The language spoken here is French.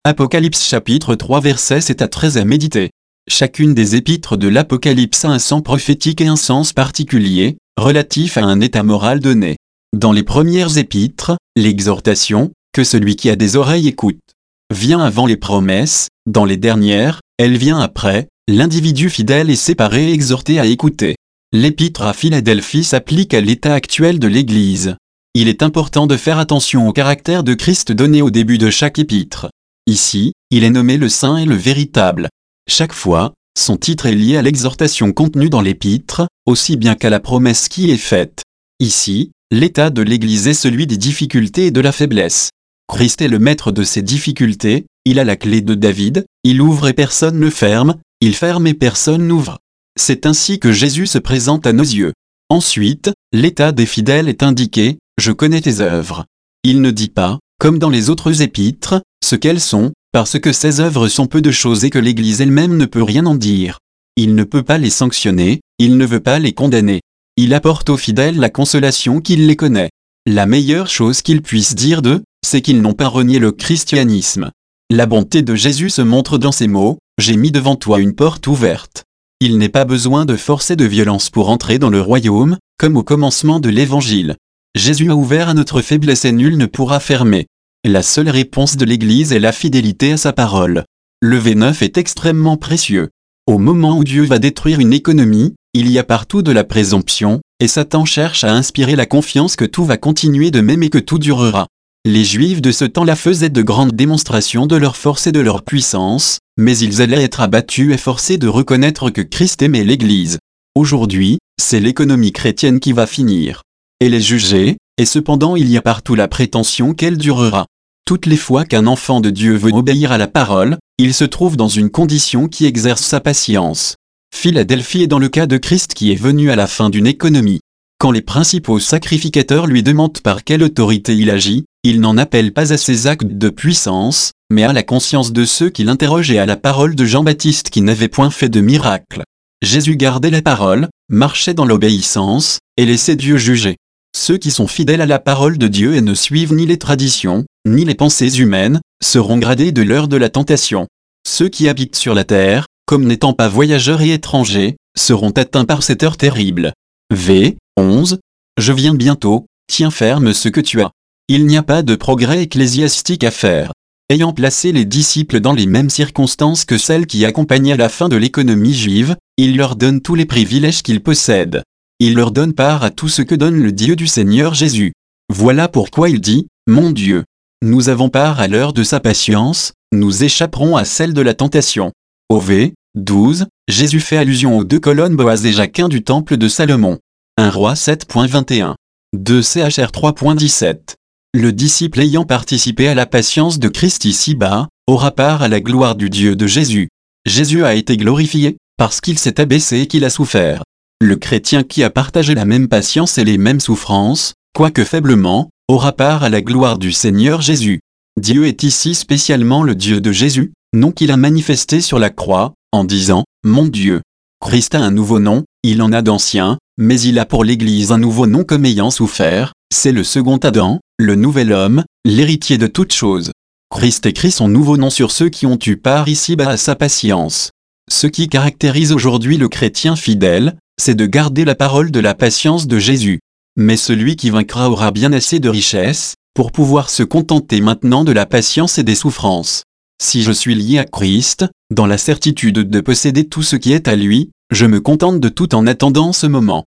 Apocalypse chapitre 3 versets 7 à 13 à méditer. Chacune des épîtres de l'Apocalypse a un sens prophétique et un sens particulier, relatif à un état moral donné. Dans les premières épîtres, l'exhortation, que celui qui a des oreilles écoute, vient avant les promesses. Dans les dernières, elle vient après, l'individu fidèle est séparé et exhorté à écouter. L'épître à Philadelphie s'applique à l'état actuel de l'Église. Il est important de faire attention au caractère de Christ donné au début de chaque épître. Ici, il est nommé le Saint et le Véritable. Chaque fois, son titre est lié à l'exhortation contenue dans l'épître, aussi bien qu'à la promesse qui est faite. Ici, l'état de l'Église est celui des difficultés et de la faiblesse. Christ est le maître de ces difficultés, il a la clé de David, il ouvre et personne ne ferme, il ferme et personne n'ouvre. C'est ainsi que Jésus se présente à nos yeux. Ensuite, l'état des fidèles est indiqué, je connais tes œuvres. Il ne dit pas, comme dans les autres épîtres, ce qu'elles sont, parce que ces œuvres sont peu de choses et que l'Église elle-même ne peut rien en dire. Il ne peut pas les sanctionner, il ne veut pas les condamner. Il apporte aux fidèles la consolation qu'il les connaît. La meilleure chose qu'il puisse dire d'eux, c'est qu'ils n'ont pas renié le christianisme. La bonté de Jésus se montre dans ces mots, j'ai mis devant toi une porte ouverte. Il n'est pas besoin de force et de violence pour entrer dans le royaume, comme au commencement de l'Évangile. Jésus a ouvert à notre faiblesse et nul ne pourra fermer. La seule réponse de l'Église est la fidélité à sa parole. Le V9 est extrêmement précieux. Au moment où Dieu va détruire une économie, il y a partout de la présomption, et Satan cherche à inspirer la confiance que tout va continuer de même et que tout durera. Les Juifs de ce temps-là faisaient de grandes démonstrations de leur force et de leur puissance, mais ils allaient être abattus et forcés de reconnaître que Christ aimait l'Église. Aujourd'hui, c'est l'économie chrétienne qui va finir. Elle est jugée, et cependant il y a partout la prétention qu'elle durera. Toutes les fois qu'un enfant de Dieu veut obéir à la parole, il se trouve dans une condition qui exerce sa patience. Philadelphie est dans le cas de Christ qui est venu à la fin d'une économie. Quand les principaux sacrificateurs lui demandent par quelle autorité il agit, il n'en appelle pas à ses actes de puissance, mais à la conscience de ceux qui l'interrogent et à la parole de Jean-Baptiste qui n'avait point fait de miracle. Jésus gardait la parole, marchait dans l'obéissance, et laissait Dieu juger. Ceux qui sont fidèles à la parole de Dieu et ne suivent ni les traditions, ni les pensées humaines, seront gradés de l'heure de la tentation. Ceux qui habitent sur la terre, comme n'étant pas voyageurs et étrangers, seront atteints par cette heure terrible. V. 11. Je viens bientôt, tiens ferme ce que tu as. Il n'y a pas de progrès ecclésiastique à faire. Ayant placé les disciples dans les mêmes circonstances que celles qui accompagnaient la fin de l'économie juive, il leur donne tous les privilèges qu'ils possèdent. Il leur donne part à tout ce que donne le Dieu du Seigneur Jésus. Voilà pourquoi il dit, mon Dieu. Nous avons part à l'heure de sa patience, nous échapperons à celle de la tentation. Au V. 12, Jésus fait allusion aux deux colonnes Boaz et Jacquin du temple de Salomon. 1 Roi 7.21. 2 Chr 3.17. Le disciple ayant participé à la patience de Christ ici-bas, aura part à la gloire du Dieu de Jésus. Jésus a été glorifié, parce qu'il s'est abaissé et qu'il a souffert. Le chrétien qui a partagé la même patience et les mêmes souffrances, quoique faiblement, aura part à la gloire du Seigneur Jésus. Dieu est ici spécialement le Dieu de Jésus, nom qu'il a manifesté sur la croix, en disant « Mon Dieu ». Christ a un nouveau nom, il en a d'ancien, mais il a pour l'Église un nouveau nom comme ayant souffert, c'est le second Adam, le nouvel homme, l'héritier de toutes choses. Christ écrit son nouveau nom sur ceux qui ont eu part ici-bas à sa patience. Ce qui caractérise aujourd'hui le chrétien fidèle, c'est de garder la parole de la patience de Jésus. Mais celui qui vaincra aura bien assez de richesses, pour pouvoir se contenter maintenant de la patience et des souffrances. Si je suis lié à Christ, dans la certitude de posséder tout ce qui est à lui, je me contente de tout en attendant ce moment.